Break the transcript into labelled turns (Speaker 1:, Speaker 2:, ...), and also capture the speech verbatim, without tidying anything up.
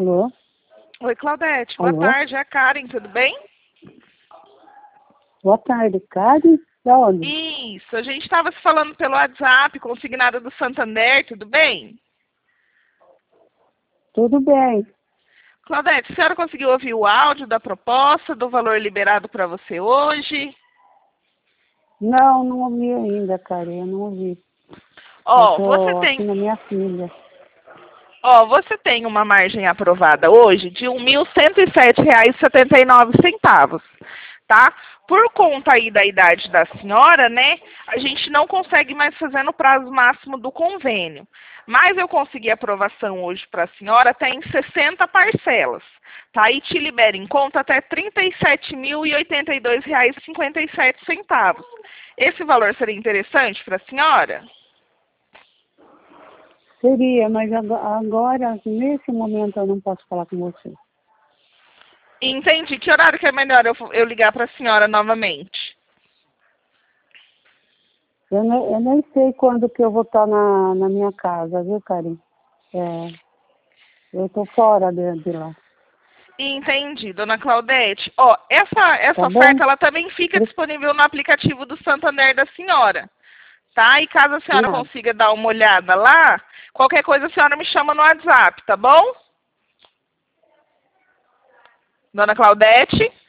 Speaker 1: Alô?
Speaker 2: Oi, Claudete. Boa
Speaker 1: Alô?
Speaker 2: tarde. É a Karen, tudo bem?
Speaker 1: Boa tarde, Karen. Da onde?
Speaker 2: Isso. A gente estava se falando pelo WhatsApp, consignada do Santander, tudo bem?
Speaker 1: Tudo bem.
Speaker 2: Claudete, a senhora conseguiu ouvir o áudio da proposta, do valor liberado para você hoje?
Speaker 1: Não, não ouvi ainda, Karen. Eu não ouvi.
Speaker 2: Ó,
Speaker 1: eu
Speaker 2: oh, você
Speaker 1: tô
Speaker 2: tem...
Speaker 1: aqui na minha filha.
Speaker 2: Ó, oh, você tem uma margem aprovada hoje de um mil cento e sete reais e setenta e nove centavos, tá? Por conta aí da idade da senhora, né, a gente não consegue mais fazer no prazo máximo do convênio. Mas eu consegui aprovação hoje para a senhora até em sessenta parcelas, tá? E te libera em conta até trinta e sete mil e oitenta e dois reais e cinquenta e sete centavos. Esse valor seria interessante para a senhora?
Speaker 1: Seria, mas agora, nesse momento, eu não posso falar com você.
Speaker 2: Entendi. Que horário que é melhor eu, eu ligar para a senhora novamente?
Speaker 1: Eu, ne, eu nem sei quando que eu vou estar na, na minha casa, viu, Karen? É, eu estou fora de, de lá.
Speaker 2: Entendi, dona Claudete. Ó, essa, essa
Speaker 1: Tá
Speaker 2: oferta,
Speaker 1: bom?
Speaker 2: ela também fica disponível no aplicativo do Santander da senhora, tá? E caso a senhora
Speaker 1: Nada.
Speaker 2: consiga dar uma olhada lá, qualquer coisa a senhora me chama no WhatsApp, tá bom? Dona Claudete?